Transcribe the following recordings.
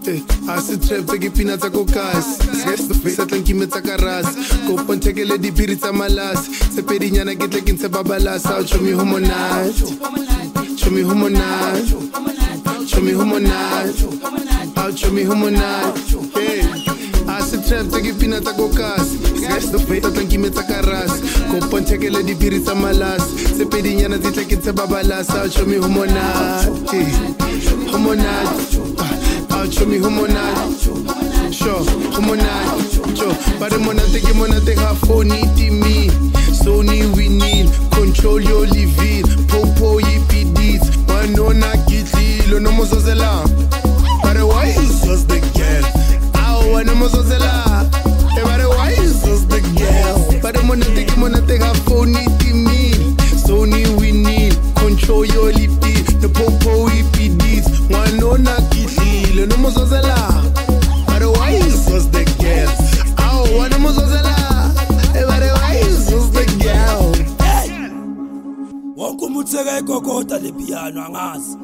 Asi trap take pina tsa kokas. Guess the face at lanki me tsa karas. Go pontekele di piri tsa malas. Se pedinyana ke tle ke ntse babalas. Show me humonat. Show me humonat. Show me humonat. Show me humonat. Hey. Asi trap take pina tsa kokas. Guess the face at lanki me tsa karas. Go pontekele di piri tsa malas. Se pedinyana ke tle ke ntse babalas. Show me humonat. Humonat. Show me humonat, sure, humonat, sure. But the monate have phone it me. Sony we need, control your living. Popo EPDs, wanona kitli, no mozozela. But why is just the girl? Ow, no mozozela. But why is just the girl? But the monate have phone it me. Sony we need, control your living. The popo EPDs, wanona kitli. No mozozela, but why is just the girl? Oh, what no mozozela, but why is just the girl? Wonke umutheka egogota le piano angazi.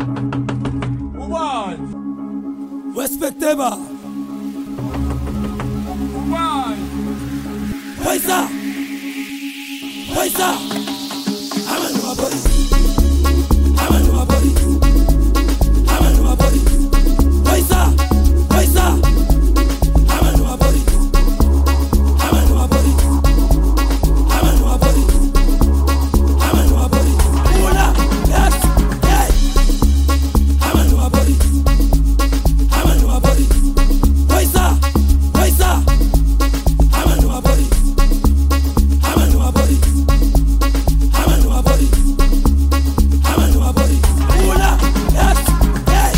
Ubani? Respectable. Ubani? Paisa. Paisa. Amanu mabori. Amanu mabori. Amanu mabori. Paisa, paisa, amanu mabori, amanu mabori, amanu mabori, amanu mabori. Ula, yes, hey. Amanu mabori, amanu mabori. Paisa, paisa, amanu mabori, amanu mabori, amanu mabori, amanu mabori. Ula, yes, hey.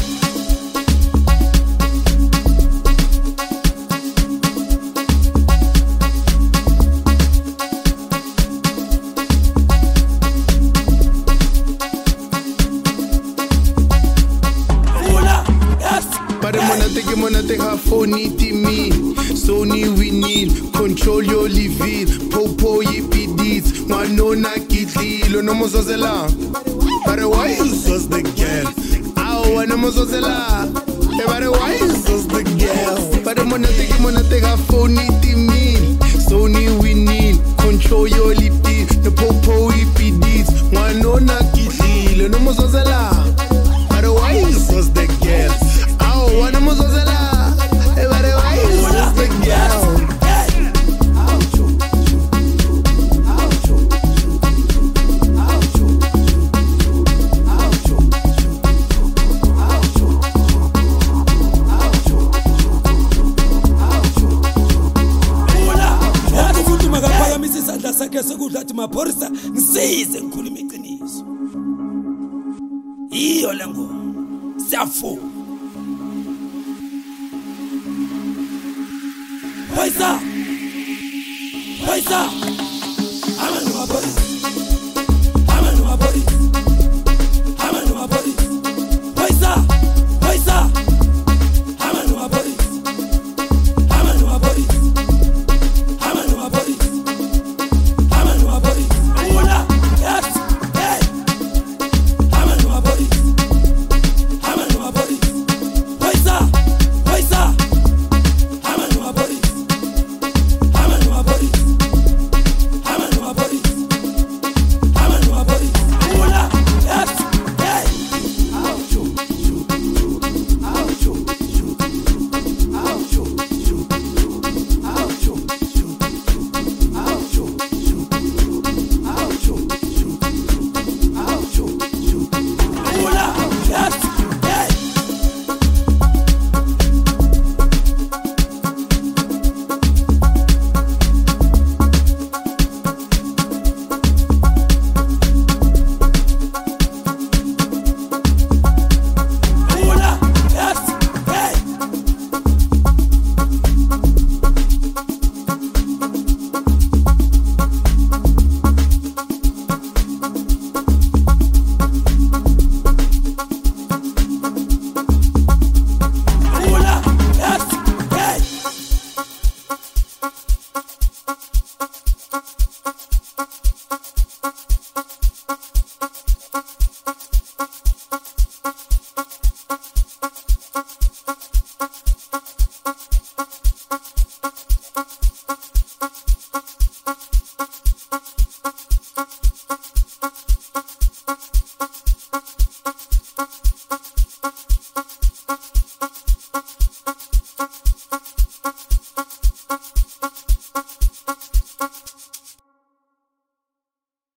Monate have phone it me. Sony we need, control your living. Popo EPDs, wanona kitli, no mozozela. But why is just the girl? Ow, no mozozela. But why is just the girl? But monate have phone it me. Sony we need, control your living. The popo EPDs, wanona kitli, no mozozela. But why is just the girl? Oh, what am I supposed to lie? Everybody, why is just the girl? Futhi makaphakamise isandla sakhe sokudla athi maphorisa ngisize ngikhuluma iqiniso. Iyo le ngoma siyafuna. Paisa, paisa, amanu mabori.